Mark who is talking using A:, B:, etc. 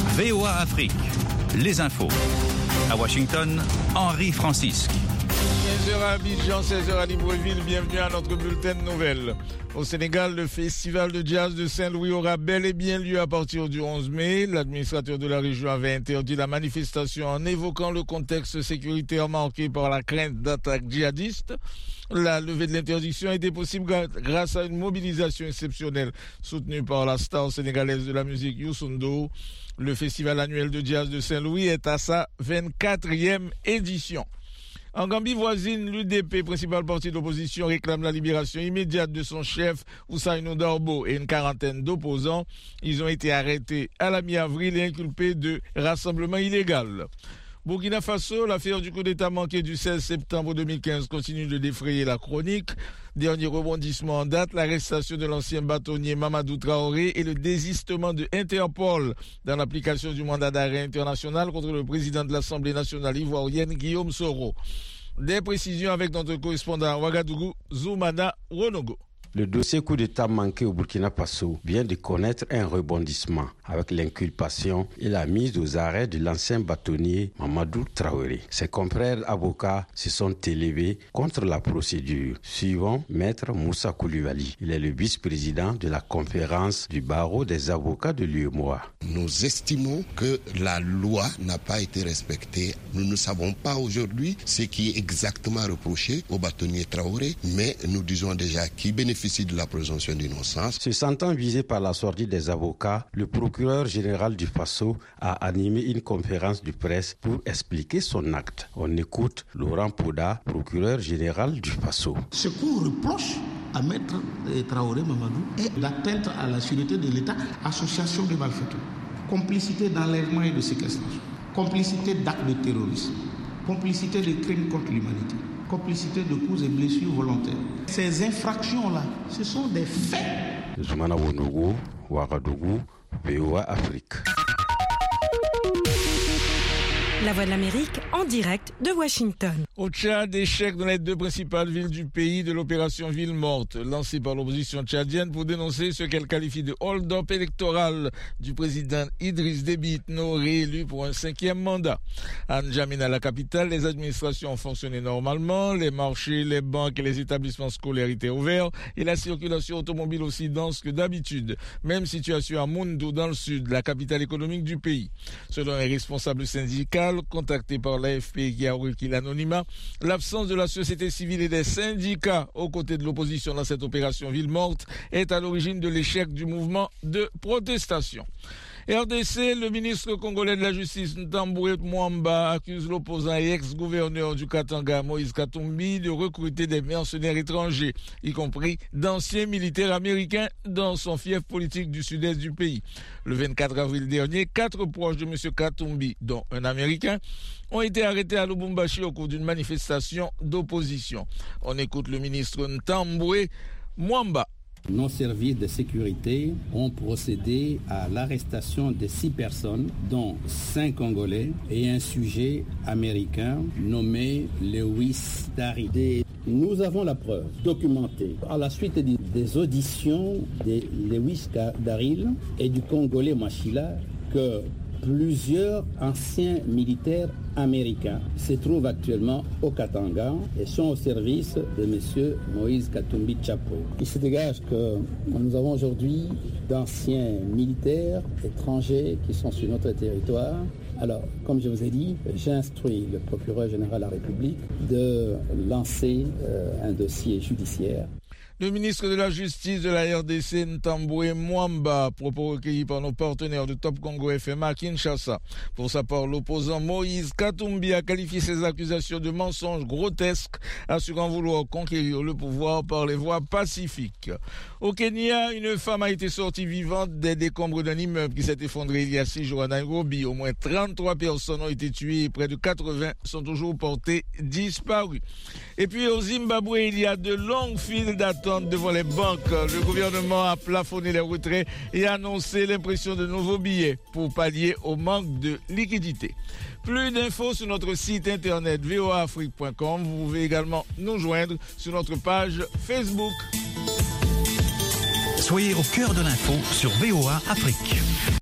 A: VOA Afrique, les infos. À Washington, Henri Francisque.
B: 15h à Abidjan, 16h à Libreville, bienvenue à notre bulletin de nouvelles. Au Sénégal, le festival de jazz de Saint-Louis aura bel et bien lieu à partir du 11 mai. L'administrateur de la région avait interdit la manifestation en évoquant le contexte sécuritaire marqué par la crainte d'attaques djihadistes. La levée de l'interdiction a été possible grâce à une mobilisation exceptionnelle soutenue par la star sénégalaise de la musique Youssou N'Dour. Le festival annuel de jazz de Saint-Louis est à sa 24e édition. En Gambie voisine, l'UDP, principal parti d'opposition, réclame la libération immédiate de son chef Ousseynou Darbo et une quarantaine d'opposants. Ils ont été arrêtés à la mi-avril et inculpés de rassemblement illégal. Burkina Faso, l'affaire du coup d'État manqué du 16 septembre 2015 continue de défrayer la chronique. Dernier rebondissement en date, l'arrestation de l'ancien bâtonnier Mamadou Traoré et le désistement de Interpol dans l'application du mandat d'arrêt international contre le président de l'Assemblée nationale ivoirienne Guillaume Soro. Des précisions avec notre correspondant à Ouagadougou, Zoumana Ronogo.
C: Le dossier coup d'État manqué au Burkina Faso vient de connaître un rebondissement avec l'inculpation et la mise aux arrêts de l'ancien bâtonnier Mamadou Traoré. Ses confrères avocats se sont élevés contre la procédure, suivant Maître Moussa Koulibaly. Il est le vice-président de la conférence du barreau des avocats de l'UEMOA.
D: Nous estimons que la loi n'a pas été respectée. Nous ne savons pas aujourd'hui ce qui est exactement reproché au bâtonnier Traoré, mais nous disons déjà qu'il bénéficie de la présomption d'innocence.
C: Se sentant visé par la sortie des avocats, le procureur général du Faso a animé une conférence de presse pour expliquer son acte. On écoute Laurent Poda, procureur général du Faso.
E: Ce qu'on reproche à Maître Traoré Mamadou est l'atteinte à la sûreté de l'État, association de malfaiteurs, complicité d'enlèvement et de séquestration, complicité d'actes de terrorisme, complicité de crimes contre l'humanité, complicité de coups et blessures volontaires. Ces infractions-là, ce sont des faits.
C: Zoumana Wonogo, Ouagadougou, VOA Afrique.
F: La Voix de l'Amérique en direct de Washington.
B: Au Tchad, échec dans les deux principales villes du pays de l'opération Ville Morte, lancée par l'opposition tchadienne pour dénoncer ce qu'elle qualifie de hold-up électoral du président Idriss Déby Itno, réélu pour un 5e mandat. À N'Djamena, la capitale, les administrations ont fonctionné normalement, les marchés, les banques et les établissements scolaires étaient ouverts et la circulation automobile aussi dense que d'habitude. Même situation à Moundou dans le sud, la capitale économique du pays. Selon les responsables syndicaux, contacté par l'AFP qui a requis l'anonymat, l'absence de la société civile et des syndicats aux côtés de l'opposition dans cette opération Ville Morte est à l'origine de l'échec du mouvement de protestation. RDC, le ministre congolais de la Justice Ntamboué Mwamba accuse l'opposant et ex-gouverneur du Katanga Moïse Katumbi de recruter des mercenaires étrangers, y compris d'anciens militaires américains dans son fief politique du sud-est du pays. Le 24 avril dernier, 4 proches de M. Katumbi, dont un Américain, ont été arrêtés à Lubumbashi au cours d'une manifestation d'opposition. On écoute le ministre Ntamboué Mwamba.
G: Nos services de sécurité ont procédé à l'arrestation de 6 personnes, dont 5 Congolais et un sujet américain nommé Lewis Darry. Nous avons la preuve documentée à la suite des auditions de Lewis Darry et du Congolais Machila que plusieurs anciens militaires américains se trouvent actuellement au Katanga et sont au service de M. Moïse Katumbi Tchapo. Il se dégage que nous avons aujourd'hui d'anciens militaires étrangers qui sont sur notre territoire. Alors, comme je vous ai dit, j'ai instruit le procureur général de la République de lancer un dossier judiciaire.
B: Le ministre de la Justice de la RDC, Ntamboué Mwamba, propos recueillis par nos partenaires de Top Congo FM à Kinshasa. Pour sa part, l'opposant Moïse Katumbi a qualifié ces accusations de mensonges grotesques, assurant vouloir conquérir le pouvoir par les voies pacifiques. Au Kenya, une femme a été sortie vivante des décombres d'un immeuble qui s'est effondré il y a 6 jours à Nairobi. Au moins 33 personnes ont été tuées et près de 80 sont toujours portées disparues. Et puis au Zimbabwe, il y a de longues files d'attente devant les banques. Le gouvernement a plafonné les retraits et annoncé l'impression de nouveaux billets pour pallier au manque de liquidité. Plus d'infos sur notre site internet voaafrique.com. Vous pouvez également nous joindre sur notre page Facebook.
A: Soyez au cœur de l'info sur VOA Afrique.